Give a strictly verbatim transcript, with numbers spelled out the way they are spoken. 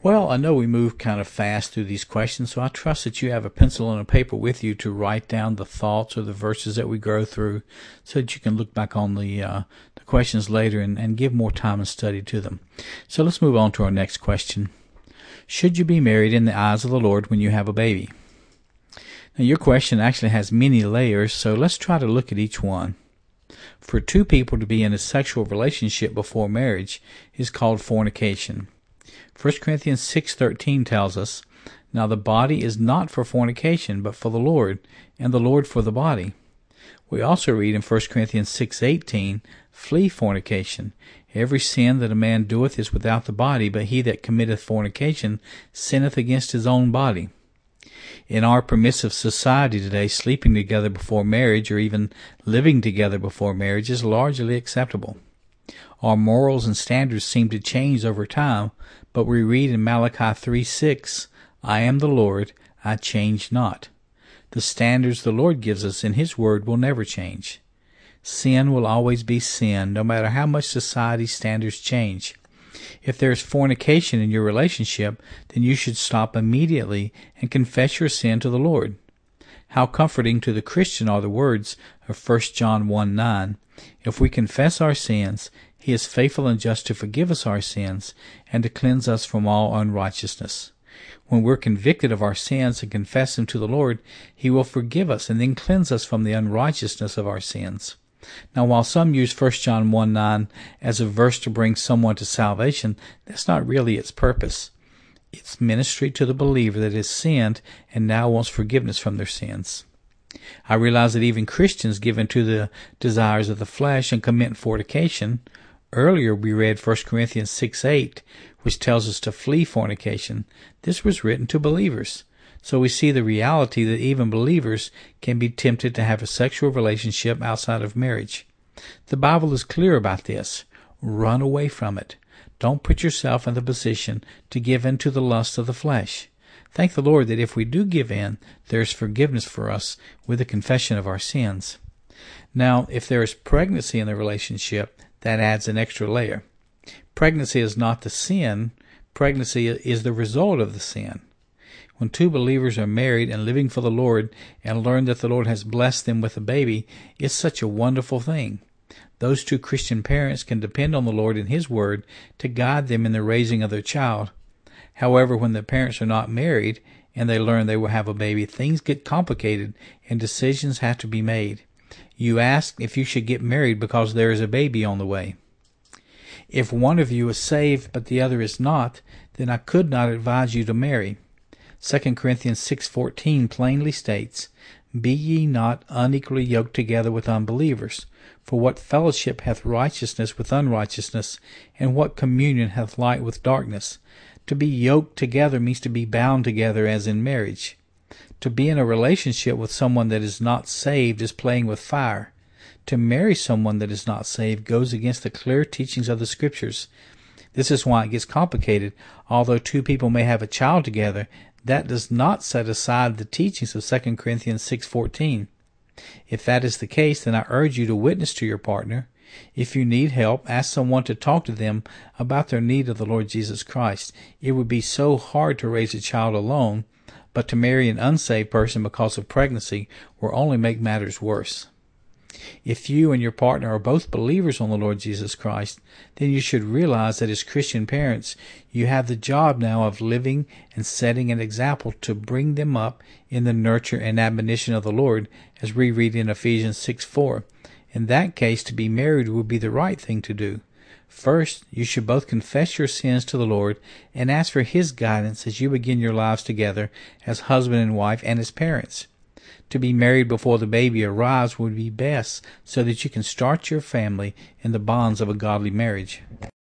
Well, I know we move kind of fast through these questions, so I trust that you have a pencil and a paper with you to write down the thoughts or the verses that we go through so that you can look back on the, uh, the questions later and, and give more time and study to them. So let's move on to our next question. Should you be married in the eyes of the Lord when you have a baby? Now, your question actually has many layers, so let's try to look at each one. For two people to be in a sexual relationship before marriage is called fornication. First Corinthians six thirteen tells us, "Now the body is not for fornication, but for the Lord, and the Lord for the body." We also read in First Corinthians six eighteen, "Flee fornication. Every sin that a man doeth is without the body, but he that committeth fornication sinneth against his own body." In our permissive society today, sleeping together before marriage or even living together before marriage is largely acceptable. Our morals and standards seem to change over time, but we read in Malachi three six, "I am the Lord, I change not." The standards the Lord gives us in His Word will never change. Sin will always be sin, no matter how much society's standards change. If there is fornication in your relationship, then you should stop immediately and confess your sin to the Lord. How comforting to the Christian are the words of First John one nine, "If we confess our sins, He is faithful and just to forgive us our sins and to cleanse us from all unrighteousness." When we're convicted of our sins and confess them to the Lord, He will forgive us and then cleanse us from the unrighteousness of our sins. Now, while some use First John one nine as a verse to bring someone to salvation, that's not really its purpose. It's ministry to the believer that has sinned and now wants forgiveness from their sins. I realize that even Christians give in to the desires of the flesh and commit fornication. Earlier we read First Corinthians six eight, which tells us to flee fornication. This was written to believers. So we see the reality that even believers can be tempted to have a sexual relationship outside of marriage. The Bible is clear about this. Run away from it. Don't put yourself in the position to give in to the lust of the flesh. Thank the Lord that if we do give in, there is forgiveness for us with the confession of our sins. Now, if there is pregnancy in the relationship, that adds an extra layer. Pregnancy is not the sin. Pregnancy is the result of the sin. When two believers are married and living for the Lord and learn that the Lord has blessed them with a baby, it's such a wonderful thing. Those two Christian parents can depend on the Lord and His Word to guide them in the raising of their child. However, when the parents are not married and they learn they will have a baby, things get complicated and decisions have to be made. You ask if you should get married because there is a baby on the way. If one of you is saved but the other is not, then I could not advise you to marry. Second Corinthians six fourteen plainly states, "Be ye not unequally yoked together with unbelievers. For what fellowship hath righteousness with unrighteousness, and what communion hath light with darkness?" To be yoked together means to be bound together as in marriage. To be in a relationship with someone that is not saved is playing with fire. To marry someone that is not saved goes against the clear teachings of the Scriptures. This is why it gets complicated. Although two people may have a child together, that does not set aside the teachings of Second Corinthians six fourteen. If that is the case, then I urge you to witness to your partner. If you need help, ask someone to talk to them about their need of the Lord Jesus Christ. It would be so hard to raise a child alone, but to marry an unsaved person because of pregnancy will only make matters worse. If you and your partner are both believers on the Lord Jesus Christ, then you should realize that as Christian parents, you have the job now of living and setting an example to bring them up in the nurture and admonition of the Lord, as we read in Ephesians six four. In that case, to be married would be the right thing to do. First, you should both confess your sins to the Lord and ask for His guidance as you begin your lives together as husband and wife and as parents. To be married before the baby arrives would be best so that you can start your family in the bonds of a godly marriage.